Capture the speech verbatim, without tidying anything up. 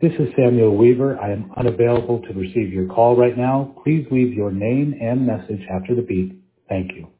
This is Samuel Weaver. I am unavailable to receive your call right now. Please leave your name and message after the beep. Thank you.